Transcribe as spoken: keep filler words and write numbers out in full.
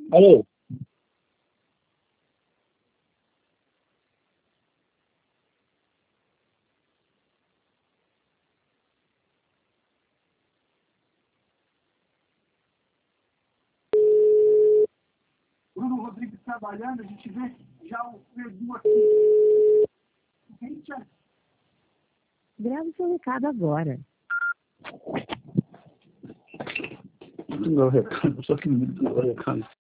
Alô? Bruno Rodrigues trabalhando, a gente vê já o Edu aqui. Gente, Grave seu recado agora. não dá o recado, só que não dá o recado.